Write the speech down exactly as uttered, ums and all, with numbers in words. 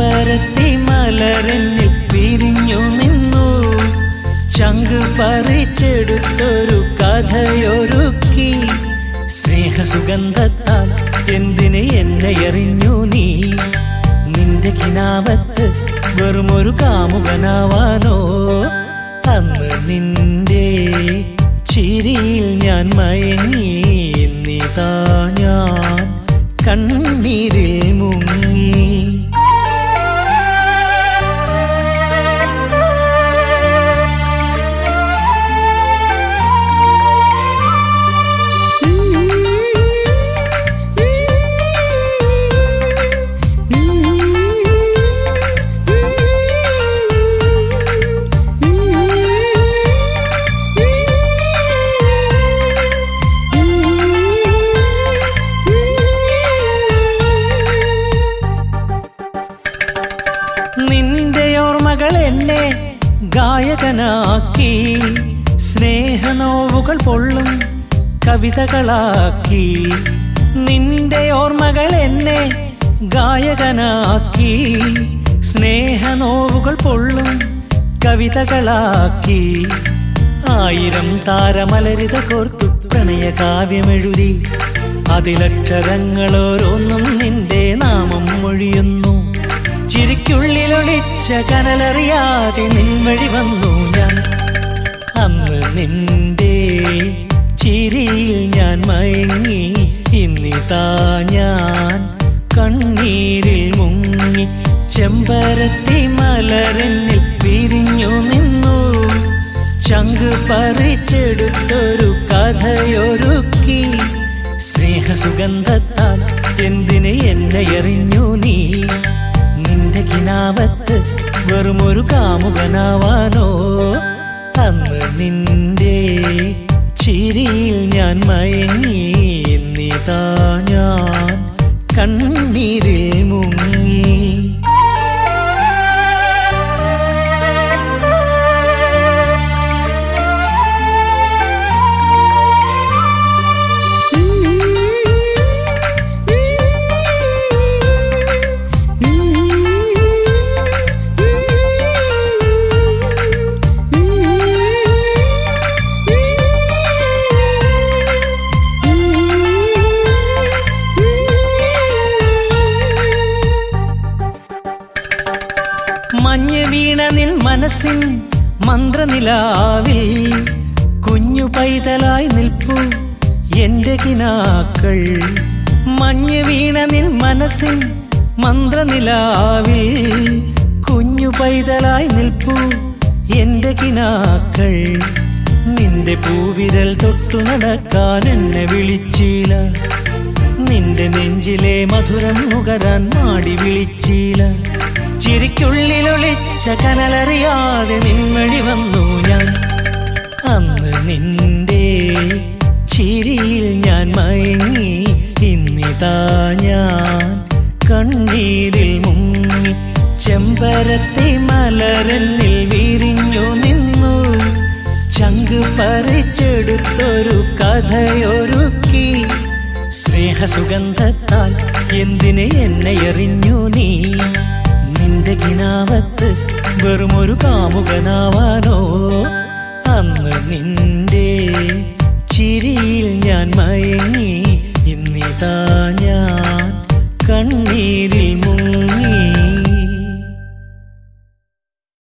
ചെമ്പരത്തി മലരെന്നിൽ പിരിഞ്ഞു നിന്നു. ചങ്ക് പറിച്ചെടുത്തൊരു കഥയൊരുക്കി. സ്നേഹസുഗന്ധത്താൽ എന്തിന് എന്നെ എറിഞ്ഞു നീ? നിന്റെ കിനാവത്ത് വെറുമൊരു കാമുകനാവാനോ? അന്ന് നിന്റെ ചിരിയിൽ ഞാൻ മയങ്ങി. എന്നിതാ ഞാൻ കണ്ണീരിൽ മുങ്ങി. നിന്റെ ഓർമ്മകൾ എന്നെ ഗായകനാക്കി. സ്നേഹനോവുകൾ പൊള്ളും കവിതകളാക്കി. നിന്റെ ഓർമ്മകൾ എന്നെ ഗായകനാക്കി. സ്നേഹനോവുകൾ പൊള്ളും കവിതകളാക്കി. ആയിരം താരമലരിത കോർത്തു പ്രണയകാവ്യമെഴുതി. അതിലക്ഷരങ്ങളോരോന്നും നിന്റെ നാമം മൊഴിയുന്നു. ചിരിക്കുള്ളിലൊളിച്ച കനലറിയാതെ നിൻവഴി വന്നു ഞാൻ. അന്ന് നിന്റെ ചിരിയിൽ ഞാൻ മയങ്ങി. ഇന്നിതാ ഞാൻ കണ്ണീരിൽ മുങ്ങി. ചെമ്പരത്തി മലരെന്നിൽ പിരിഞ്ഞു നിന്നു. ചങ്ക് പറിച്ചെടുത്തൊരു കഥയൊരുക്കി. സ്നേഹസുഗന്ധത്താൽ എന്തിന് എന്നെ എറിഞ്ഞു നീ? നിന്റെ കിനാവത്ത് വെറുമൊരു കാമുകനാവാനോ? അന്ന് നിന്റെ ചിരിയിൽ ഞാൻ മയങ്ങി. എന്നിതാ ഞാൻ കണ്ണീരിൽ മുങ്ങി. മഞ്ഞ് വീണ നിൻ മനസ്സിൻ മന്ത്രനിലാവിൽ കുഞ്ഞു പൈതലായി നിൽപ്പു എന്റെ കിനാക്കൾ. മഞ്ഞ് വീണ നിൻ മനസ്സിൻ മന്ത്രനിലാവിൽ കുഞ്ഞു പൈതലായി നിൽപ്പു എന്റെ കിനാക്കൾ. നിന്റെ പൂവിരൽ തൊട്ടു നടക്കാൻ എന്നെ വിളിച്ചില്ല. നിന്റെ നെഞ്ചിലെ മധുരം നുകരാൻ മാടി വിളിച്ചില്ല. ചിരിക്കുള്ളിലൊളിച്ച കനലറിയാതെ നിൻവഴി വന്നു ഞാൻ. അന്ന് നിന്റെ ചിരിയിൽ ഞാൻ മയങ്ങി. ഇന്നിതാ ഞാൻ കണ്ണീരിൽ മുങ്ങി. ചെമ്പരത്തി മലരെന്നിൽ വിരിഞ്ഞു നിന്നു. ചങ്ക് പറിച്ചെടുത്തൊരു കഥയൊരുക്കി. സ്നേഹസുഗന്ധത്താൽ എന്തിന് എന്നെ എറിഞ്ഞു നീ? നിന്റെ കിനാവത്ത് വെറുമൊരു കാമുകനാവാനോ? അന്ന് നിന്റെ ചിരിയിൽ ഞാൻ മയങ്ങി.